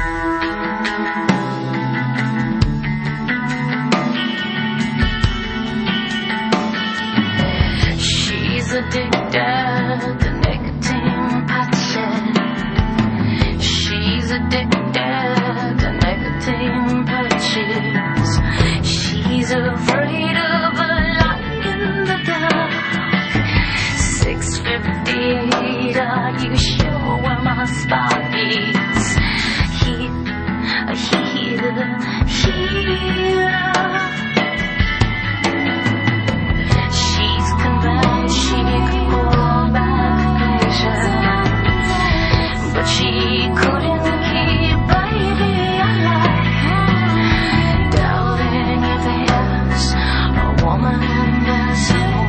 addicted to nicotine patches. She's addicted to nicotine patches. She's afraid of a light in the dark. 6:58, are you sure where my spot is? Here. She's convinced she could pull back patient, but she couldn't keep baby alive. Doubting if there's a woman that's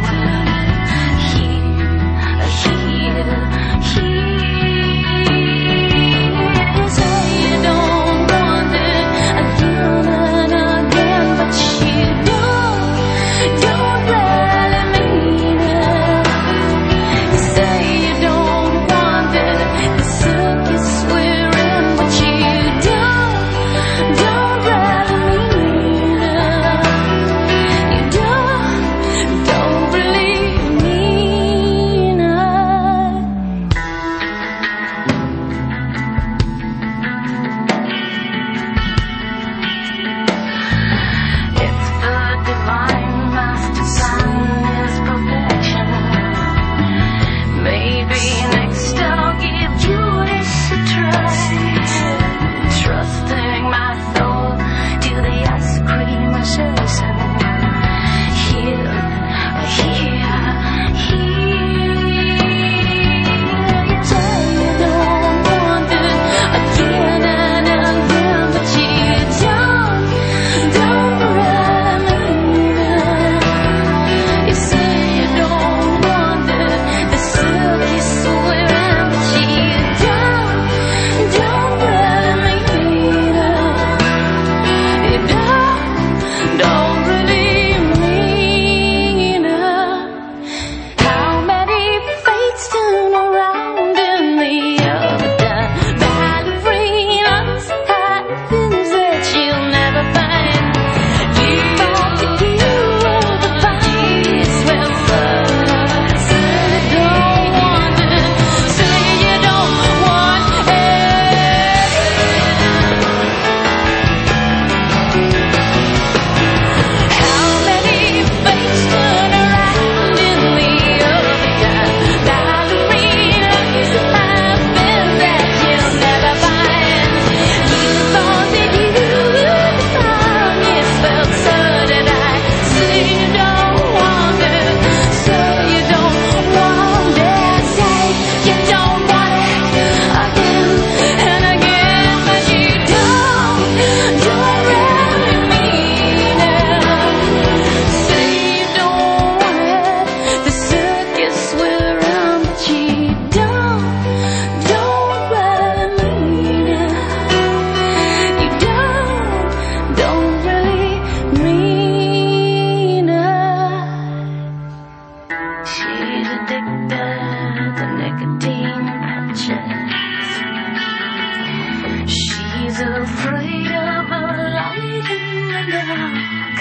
afraid of a light in the dark.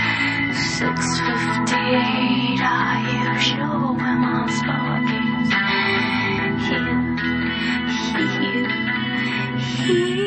6:58, are you sure where my spark is? Here.